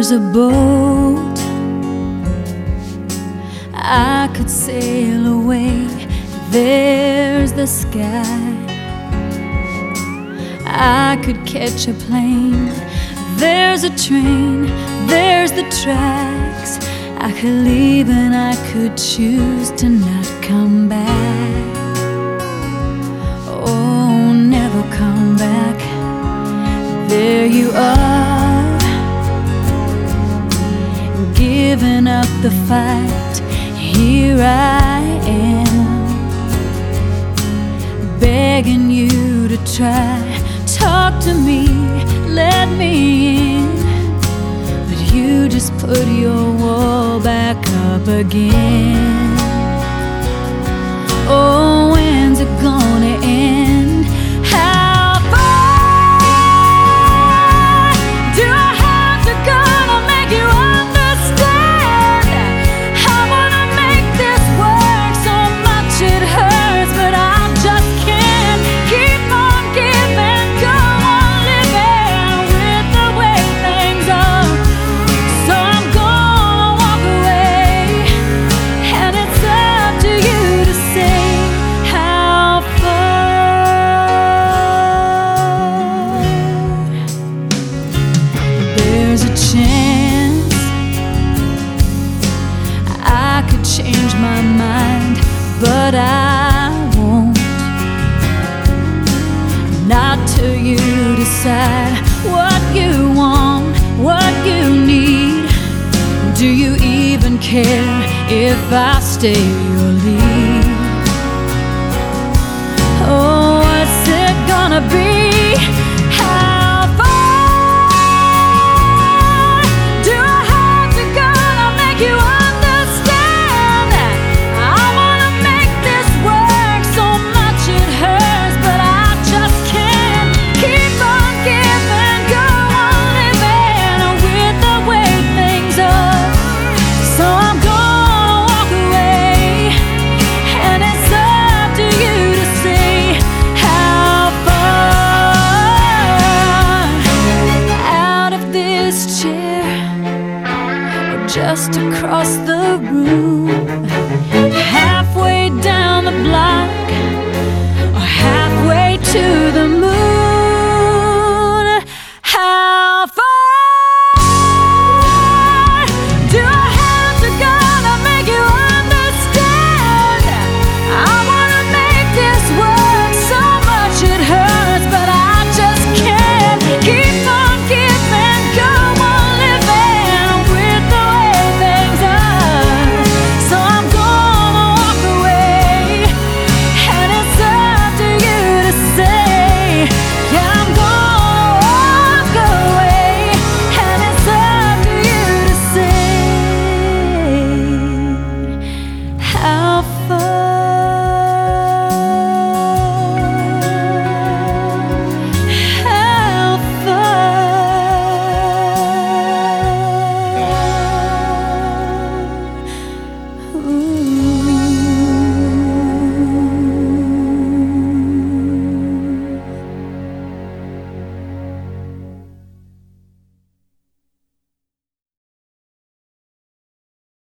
There's a boat I could sail away. There's the sky. I could catch a plane. There's a train. There's the tracks. I could leave and I could choose to not come back. Oh, never come back. There you are, giving up the fight. Here I am, begging you to try. Talk to me, let me in, but you just put your wall back up again. Oh, when's it gonna end? How far do I have to go to make you understand? I wanna make this work so much it hurts, but I just can't keep on giving, go on living with the way things are. So I'm gonna walk away, and it's up to you to say how far. There's a chance I could change my mind, but I won't. Not till you decide what you want, what you need. Do you even care if I stay or leave? Oh, what's it gonna be?